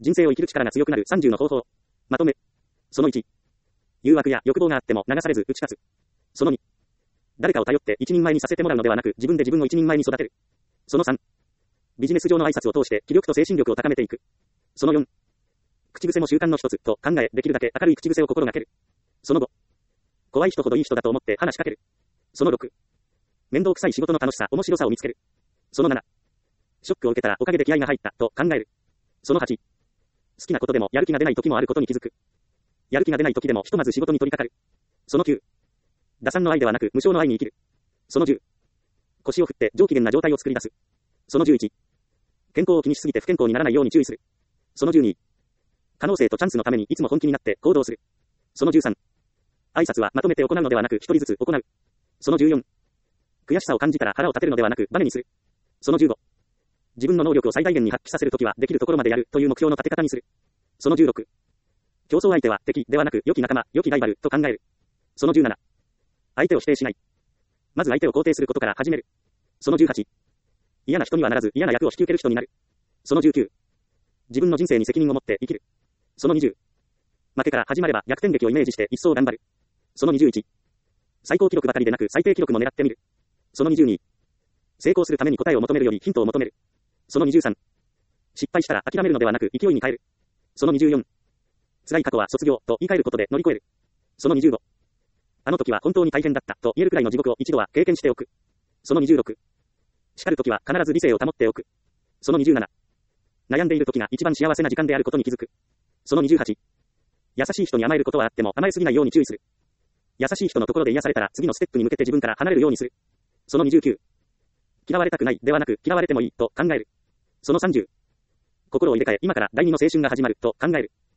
人生を生きる力が強くなる30の方法。まとめ。その1。誘惑や欲望があっても流されず打ち勝つ。その2。誰かを頼って一人前にさせてもらうのではなく、自分で自分を一人前に育てる。その3。ビジネス上の挨拶を通して気力と精神力を高めていく。その4。口癖も習慣の一つと考え、できるだけ明るい口癖を心がける。その5。怖い人ほどいい人だと思って話しかける。その6。面倒くさい仕事の楽しさ、面白さを見つける。その7。ショックを受けたらおかげで気合が入ったと考える。その8。好きなことでもやる気が出ない時もあることに気づく。やる気が出ない時でもひとまず仕事に取り掛かる。その9。打算の愛ではなく無償の愛に生きる。その10。腰を振って上機嫌な状態を作り出す。その11。健康を気にしすぎて不健康にならないように注意する。その12。可能性とチャンスのためにいつも本気になって行動する。その13。挨拶はまとめて行うのではなく一人ずつ行う。その14。悔しさを感じたら腹を立てるのではなくバネにする。その15。自分の能力を最大限に発揮させるときはできるところまでやるという目標の立て方にする。その16。競争相手は敵ではなく良き仲間、良きライバルと考える。その17。相手を否定しない。まず相手を肯定することから始める。その18。嫌な人にはならず嫌な役を引き受ける人になる。その19。自分の人生に責任を持って生きる。その20。負けから始まれば逆転劇をイメージして一層頑張る。その21。最高記録ばかりでなく最低記録も狙ってみる。その22。成功するために答えを求めるよりヒントを求める。その23。失敗したら諦めるのではなく勢いに変える。その24。辛い過去は卒業と言い換えることで乗り越える。その25。あの時は本当に大変だったと言えるくらいの地獄を一度は経験しておく。その26。叱る時は必ず理性を保っておく。その27。悩んでいる時が一番幸せな時間であることに気づく。その28。優しい人に甘えることはあっても甘えすぎないように注意する。優しい人のところで癒されたら次のステップに向けて自分から離れるようにする。その29。嫌われたくないではなく嫌われてもいいと考える。その30。心を入れ替え今から第二の青春が始まると考える。